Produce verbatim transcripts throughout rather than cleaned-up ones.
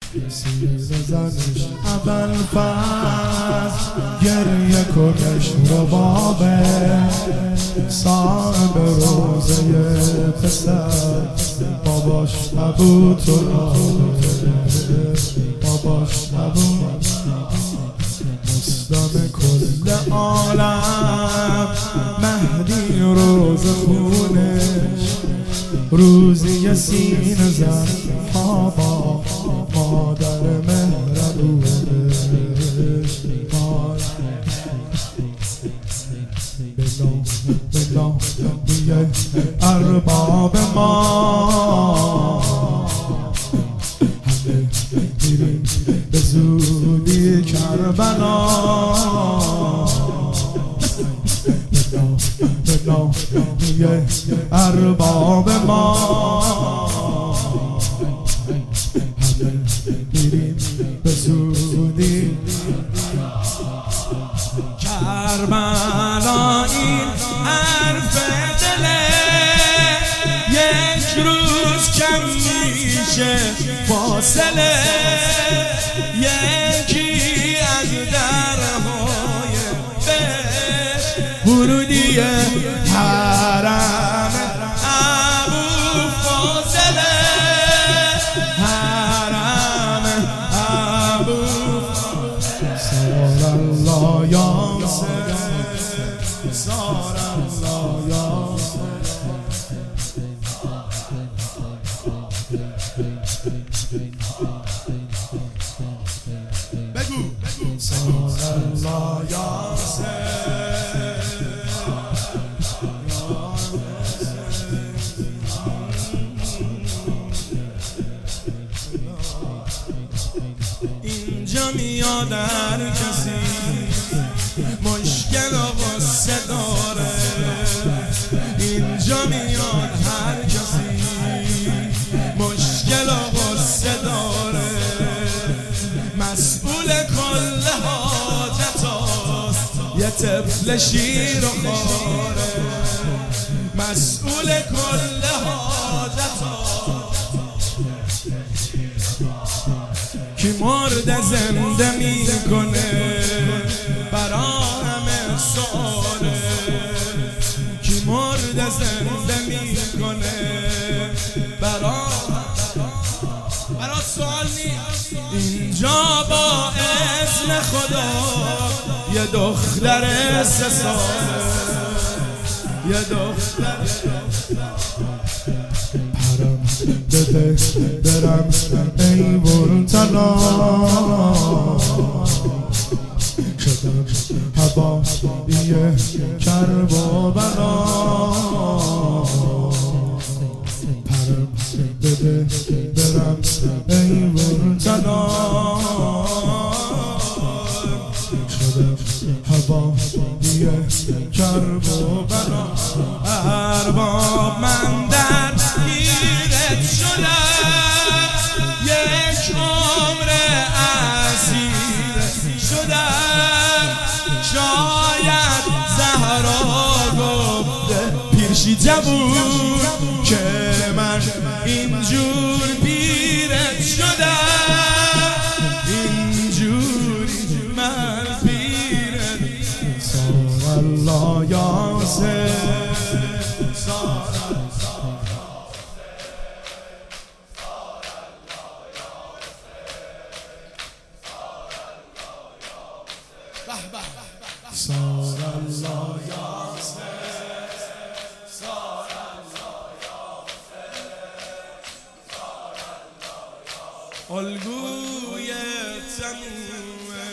سینه زنش اول فصل گریه کنش ربابه صاحب روزه پسر باباش نبود و باباش نبود مسلم کل عالم مهدی روز خونش روزی سینه زن بابا مادر مهربونش بلا بلا ارباب ما همه میریم به زودی کربلا بلا بلا ارباب ما میریم به زودی کربلا این حرف دله یک روز کم میشه فاصله یکی از درهای بهشت ورودی حرم ابو فاضله حرم ابو سار الله یاسر سار الله یاسر بگو سار الله یاسر اینجا میاد هر کسی مشکل و غصه داره اینجا میاد هر کسی مشکل و غصه داره مسئول کل حاجت هاست یه طفل شیر و خاره مسئول کل حاجت هاست کی مرده زنده میکنه برا همه سواله کی مرده زنده میکنه برا برا سوال نیست اینجا با اذن خدا یه دختر سه ساله یه دختر بده برم ای برتنا شدم هوایی کرب و بلا پرم بده برم ای برتنا شدم هوایی کرب و بلا ارباب من در گیرت شدم یک عمر اسیر شدم شاید زهرا گفته پیرشی جوون که من اینجور پیرت شدم اینجوری من پیرت سار الله یاسر سار سار الله یاسر سار الله یاسر الگوی تموم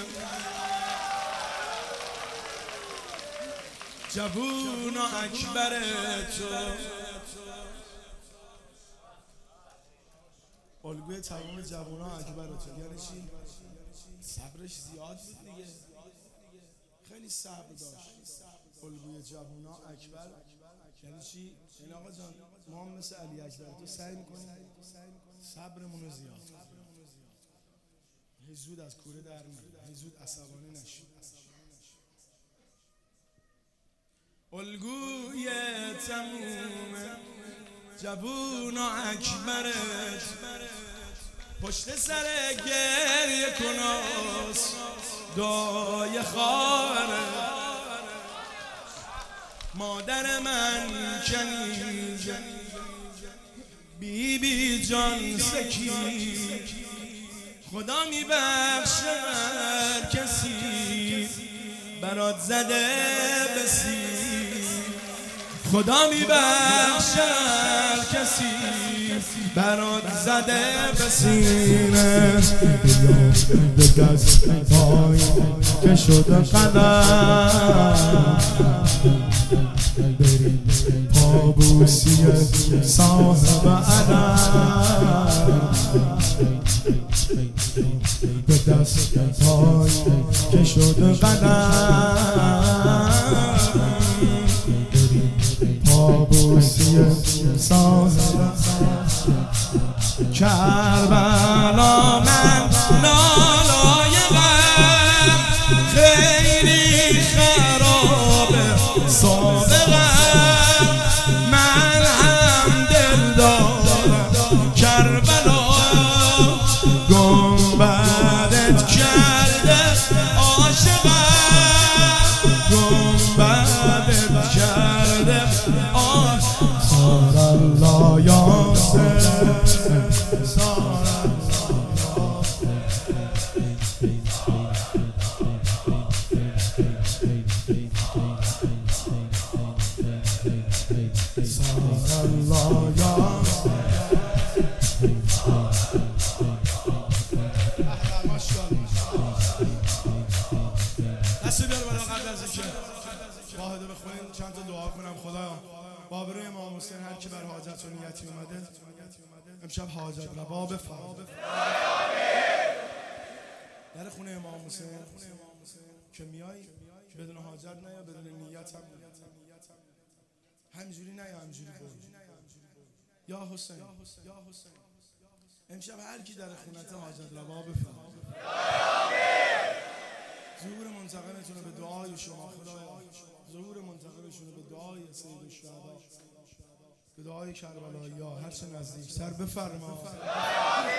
جوون و اکبر تو الگوی تموم جوون و اکبر تو یعنی چی؟ صبرش زیاد بود دیگه خیلی صبر داشت الگوی جوونا اکبر یعنی چی؟ یعنی آقا جان ما هم مثل علی اکبر تو سعی میکنیم صبرمون رو زیاد هی زود از کوره در نریم هی زود عصبانی نشیم الگوی تموم جوونا اکبرت پشت سر گریه کناس دای خاره مادر من کنیز بی بی جان سکی خدا میبخشه هر کسی برات زده بسی خدا میبخشه هر کسی برات زده بسینه به دست پای که شده قدم بریم پابوسی صاحب علم به دست پای که شده قدم پابوسی صاحب کربلا من نالایقم خیلی خرابه سابقم من هم دل دارم کربلا گنبدت کرده عاشقم گنبدت کرده عاشقم سار الله یاسر سار الله یاسر دست بیار بالا قبل از اینکه واحده بخونیم چند تا دعا کنم. خدایا بابر امام حسین هر کی بر حاجت و نیتی اومده امشب حاجت روا بفرما. در خونه امام حسین که میای بدون حاجت نیا بدون نیت هم همینجوری نیا همینجوری برو یا حسین امشب هر کی در خونت حاجت روا بفرما. ظهور منتقمتون به دعای شما خدایا ظهور منتقمشون به دعای سید الشهدا به دعای کربلایی ها هرچه نزدیک سر بفرما.